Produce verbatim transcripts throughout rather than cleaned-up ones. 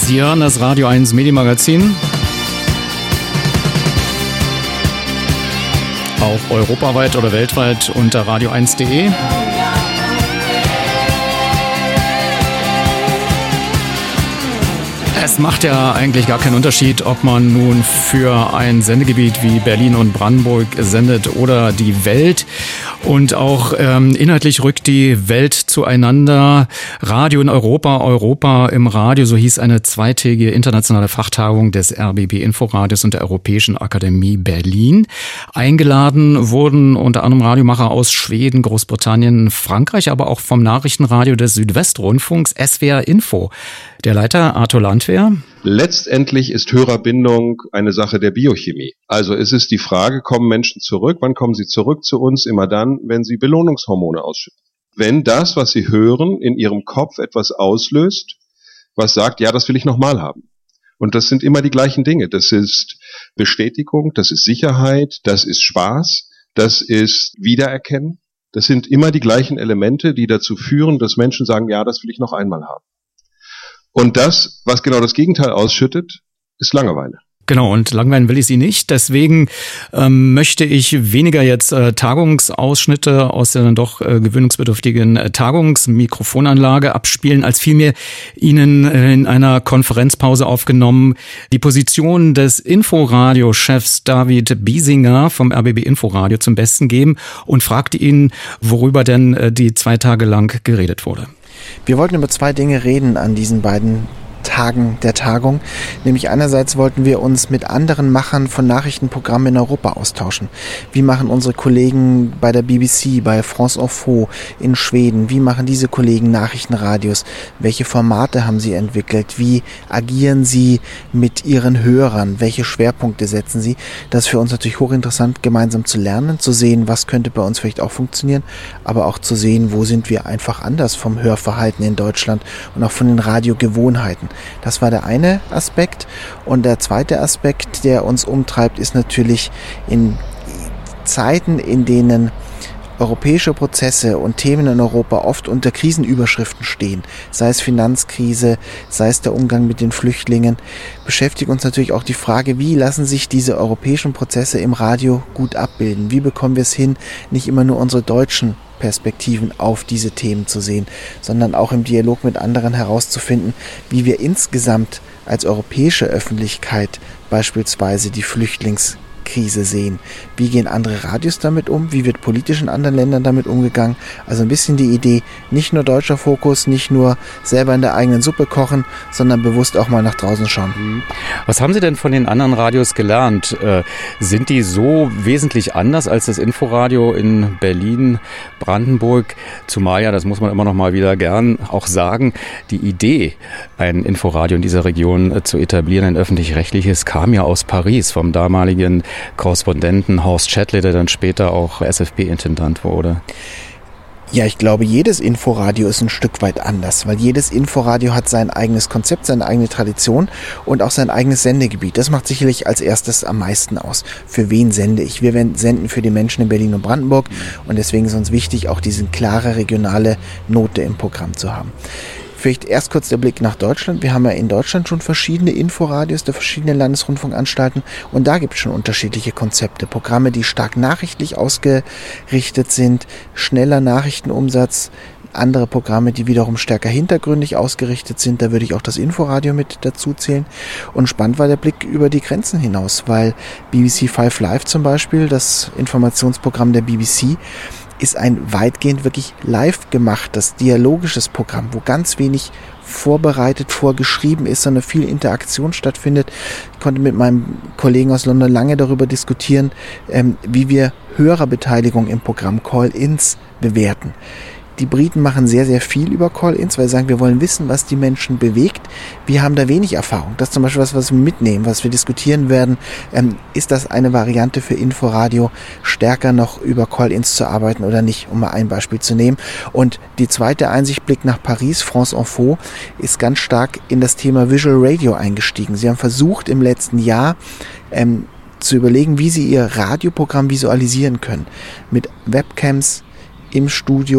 Sie hören das Radio eins Medienmagazin. Auch europaweit oder weltweit unter radio eins punkt de. Es macht ja eigentlich gar keinen Unterschied, ob man nun für ein Sendegebiet wie Berlin und Brandenburg sendet oder die Welt. Und auch ähm, inhaltlich rückt die Welt zueinander. Radio in Europa, Europa im Radio, so hieß eine zweitägige internationale Fachtagung des R B B Inforadios und der Europäischen Akademie Berlin. Eingeladen wurden unter anderem Radiomacher aus Schweden, Großbritannien, Frankreich, aber auch vom Nachrichtenradio des Südwestrundfunks S W R Info. Der Leiter Arthur Landwehr. Letztendlich ist Hörerbindung eine Sache der Biochemie. Also es ist die Frage, kommen Menschen zurück? Wann kommen sie zurück zu uns? Immer dann, wenn sie Belohnungshormone ausschütten. Wenn das, was sie hören, in ihrem Kopf etwas auslöst, was sagt, ja, das will ich nochmal haben. Und das sind immer die gleichen Dinge. Das ist Bestätigung, das ist Sicherheit, das ist Spaß, das ist Wiedererkennen. Das sind immer die gleichen Elemente, die dazu führen, dass Menschen sagen, ja, das will ich noch einmal haben. Und das, was genau das Gegenteil ausschüttet, ist Langeweile. Genau, und langweilen will ich Sie nicht. Deswegen ähm, möchte ich weniger jetzt äh, Tagungsausschnitte aus der dann doch äh, gewöhnungsbedürftigen äh, Tagungsmikrofonanlage abspielen, als vielmehr Ihnen äh, in einer Konferenzpause aufgenommen die Position des Inforadio-Chefs David Biesinger vom R B B Inforadio zum Besten geben und fragte ihn, worüber denn äh, die zwei Tage lang geredet wurde. Wir wollten über zwei Dinge reden an diesen beiden Tagen der Tagung. Nämlich einerseits wollten wir uns mit anderen Machern von Nachrichtenprogrammen in Europa austauschen. Wie machen unsere Kollegen bei der B B C, bei France Info in Schweden? Wie machen diese Kollegen Nachrichtenradios? Welche Formate haben sie entwickelt? Wie agieren sie mit ihren Hörern? Welche Schwerpunkte setzen sie? Das ist für uns natürlich hochinteressant, gemeinsam zu lernen, zu sehen, was könnte bei uns vielleicht auch funktionieren, aber auch zu sehen, wo sind wir einfach anders vom Hörverhalten in Deutschland und auch von den Radiogewohnheiten. Das war der eine Aspekt. Und der zweite Aspekt, der uns umtreibt, ist natürlich in Zeiten, in denen europäische Prozesse und Themen in Europa oft unter Krisenüberschriften stehen, sei es Finanzkrise, sei es der Umgang mit den Flüchtlingen, beschäftigt uns natürlich auch die Frage, wie lassen sich diese europäischen Prozesse im Radio gut abbilden? Wie bekommen wir es hin, nicht immer nur unsere deutschen Perspektiven auf diese Themen zu sehen, sondern auch im Dialog mit anderen herauszufinden, wie wir insgesamt als europäische Öffentlichkeit beispielsweise die Flüchtlingskrise sehen. Wie gehen andere Radios damit um? Wie wird politisch in anderen Ländern damit umgegangen? Also ein bisschen die Idee, nicht nur deutscher Fokus, nicht nur selber in der eigenen Suppe kochen, sondern bewusst auch mal nach draußen schauen. Was haben Sie denn von den anderen Radios gelernt? Äh, sind die so wesentlich anders als das Inforadio in Berlin, Brandenburg? Zumal ja, das muss man immer noch mal wieder gern auch sagen, die Idee, ein Inforadio in dieser Region äh, zu etablieren, ein öffentlich-rechtliches, kam ja aus Paris vom damaligen Korrespondenten Horst Schädle, der dann später auch S F P-Intendant wurde. Ja, ich glaube, jedes Inforadio ist ein Stück weit anders, weil jedes Inforadio hat sein eigenes Konzept, seine eigene Tradition und auch sein eigenes Sendegebiet. Das macht sicherlich als erstes am meisten aus. Für wen sende ich? Wir senden für die Menschen in Berlin und Brandenburg und deswegen ist uns wichtig, auch diese klare regionale Note im Programm zu haben. Vielleicht erst kurz der Blick nach Deutschland. Wir haben ja in Deutschland schon verschiedene Inforadios der verschiedenen Landesrundfunkanstalten und da gibt es schon unterschiedliche Konzepte. Programme, die stark nachrichtlich ausgerichtet sind, schneller Nachrichtenumsatz, andere Programme, die wiederum stärker hintergründig ausgerichtet sind. Da würde ich auch das Inforadio mit dazu zählen. Und spannend war der Blick über die Grenzen hinaus, weil B B C Five Live zum Beispiel, das Informationsprogramm der B B C, ist ein weitgehend wirklich live gemachtes, dialogisches Programm, wo ganz wenig vorbereitet, vorgeschrieben ist, sondern viel Interaktion stattfindet. Ich konnte mit meinem Kollegen aus London lange darüber diskutieren, ähm, wie wir Hörerbeteiligung im Programm Call-ins bewerten. Die Briten machen sehr, sehr viel über Call-ins, weil sie sagen, wir wollen wissen, was die Menschen bewegt. Wir haben da wenig Erfahrung. Das ist zum Beispiel was, was wir mitnehmen, was wir diskutieren werden. Ähm, ist das eine Variante für Inforadio, stärker noch über Call-ins zu arbeiten oder nicht, um mal ein Beispiel zu nehmen. Und die zweite Einsicht, Blick nach Paris, France Info, ist ganz stark in das Thema Visual Radio eingestiegen. Sie haben versucht, im letzten Jahr ähm, zu überlegen, wie sie ihr Radioprogramm visualisieren können. Mit Webcams im Studio,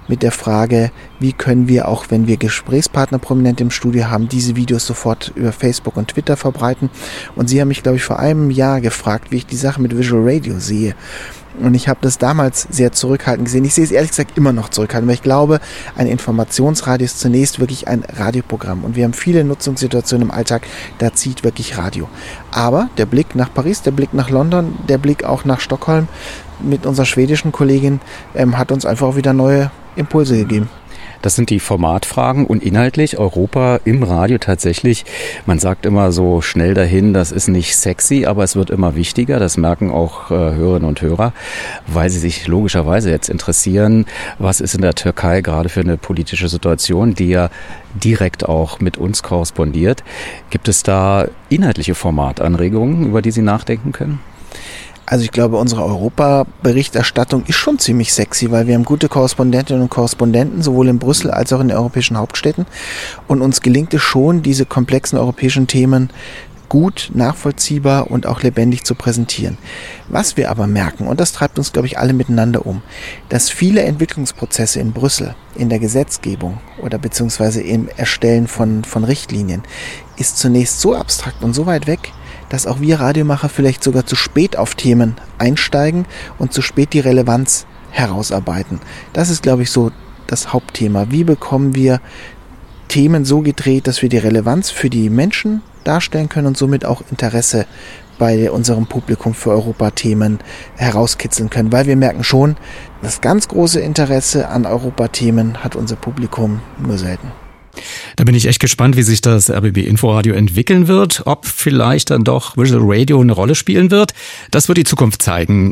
mit der Frage, wie können wir auch, wenn wir Gesprächspartner prominent im Studio haben, diese Videos sofort über Facebook und Twitter verbreiten. Und Sie haben mich, glaube ich, vor einem Jahr gefragt, wie ich die Sache mit Visual Radio sehe. Und ich habe das damals sehr zurückhaltend gesehen. Ich sehe es ehrlich gesagt immer noch zurückhaltend, weil ich glaube, ein Informationsradio ist zunächst wirklich ein Radioprogramm. Und wir haben viele Nutzungssituationen im Alltag, da zieht wirklich Radio. Aber der Blick nach Paris, der Blick nach London, der Blick auch nach Stockholm mit unserer schwedischen Kollegin ähm, hat uns einfach auch wieder neue Impulse gegeben. Das sind die Formatfragen und inhaltlich Europa im Radio tatsächlich. Man sagt immer so schnell dahin, das ist nicht sexy, aber es wird immer wichtiger. Das merken auch äh, Hörerinnen und Hörer, weil sie sich logischerweise jetzt interessieren, was ist in der Türkei gerade für eine politische Situation, die ja direkt auch mit uns korrespondiert. Gibt es da inhaltliche Formatanregungen, über die Sie nachdenken können? Also ich glaube, unsere Europa-Berichterstattung ist schon ziemlich sexy, weil wir haben gute Korrespondentinnen und Korrespondenten, sowohl in Brüssel als auch in den europäischen Hauptstädten. Und uns gelingt es schon, diese komplexen europäischen Themen gut, nachvollziehbar und auch lebendig zu präsentieren. Was wir aber merken, und das treibt uns, glaube ich, alle miteinander um, dass viele Entwicklungsprozesse in Brüssel, in der Gesetzgebung oder beziehungsweise im Erstellen von, von Richtlinien, ist zunächst so abstrakt und so weit weg, dass auch wir Radiomacher vielleicht sogar zu spät auf Themen einsteigen und zu spät die Relevanz herausarbeiten. Das ist, glaube ich, so das Hauptthema. Wie bekommen wir Themen so gedreht, dass wir die Relevanz für die Menschen darstellen können und somit auch Interesse bei unserem Publikum für Europathemen herauskitzeln können? Weil wir merken schon, das ganz große Interesse an Europathemen hat unser Publikum nur selten. Da bin ich echt gespannt, wie sich das R B B Inforadio entwickeln wird, ob vielleicht dann doch Visual Radio eine Rolle spielen wird. Das wird die Zukunft zeigen.